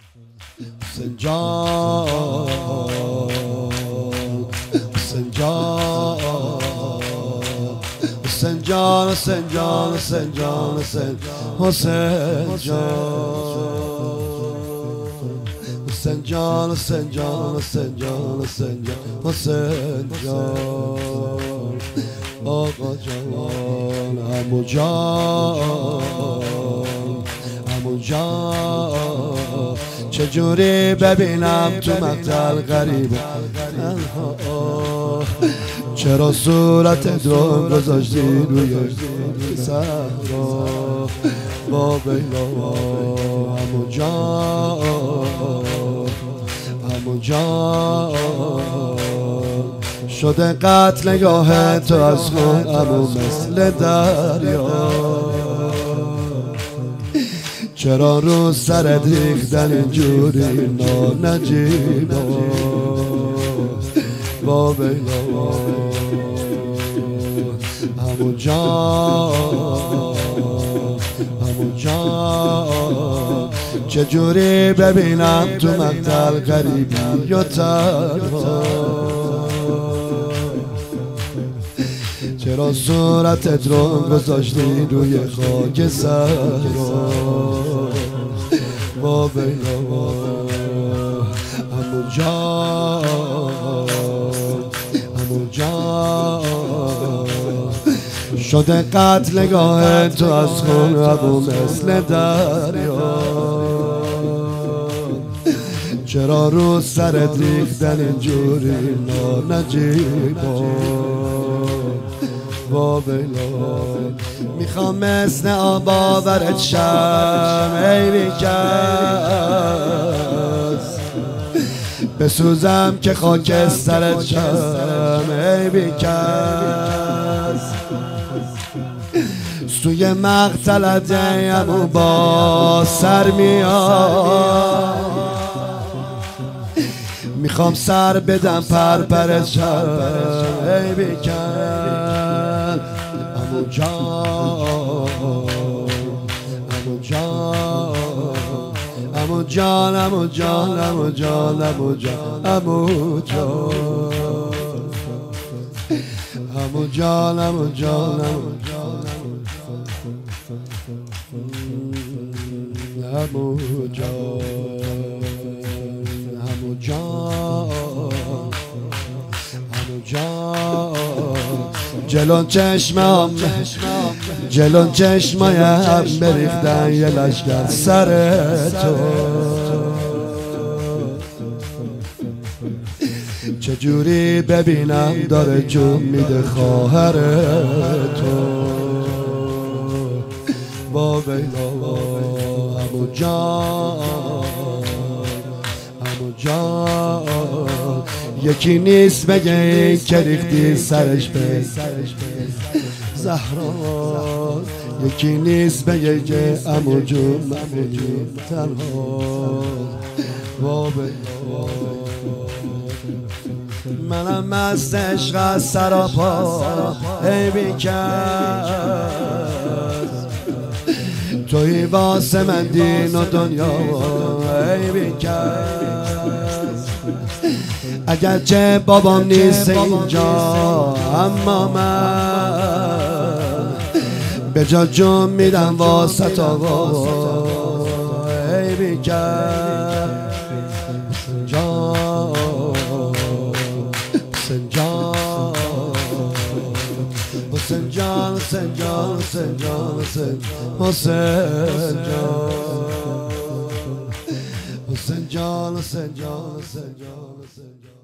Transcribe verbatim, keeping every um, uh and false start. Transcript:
حسین جان حسین جان حسین جان حسین جان حسین جان حسین حسین جان حسین جان حسین جان حسین جان حسین جان حسین جان آقا جان عمو جان عمو جان چجوری ببینم تو مقتل غریبه چرا صورت درون گذاشتی روی صحرا با بیلا عمو جان عمو جان شده قتل نگاه تو از خون عمو مثل دریا چرا رو سرت ریختن اینجوری نانجیبا با بیلا عمو جان عمو جان چجوری ببینم تو مقتل غریبی یا تنها چرا صورتت رو گذاشتی روی خاک صحرا با بیلا عمو جان عمو جان شده قتل نگاه تو از خون عمو مثل دریا چرا رو سرت ریختن اینجوری نانجیبا با بیلا میخوام مثل آب آورت شم ای بیکس بسوزم که خاک سرت شم ای بیکس سوی مقتلت عمو با سر میاد میخوام سر بدم پرپرت شم ای بیکس عمو جان عمو جان عمو جان عمو جان عمو جان عمو جان عمو جان عمو جان عمو جان عمو جان عمو جان عمو جان عمو جان جلون چشمام جلون چشمایم بریختن یه لشگر سر تو چجوری ببینم داره جون میده خواهر تو با بیلا عمو جان عمو جان یکی نیست بگه این که ریختی سرش به زهرا یکی نیست بگه که عمو جون عمو جون تنها با بیلا منم مست عشق از سراپا ای بیکس توی واسه من دین و دنیا ای بیکس اگرچه بابام نیست اینجا اما من به جا جون میدم واسه تا ای بیکس جان حسین جان حسین جان حسین جان حسین جان حسین جان حسین جان حسین جان حسین جان حسین جان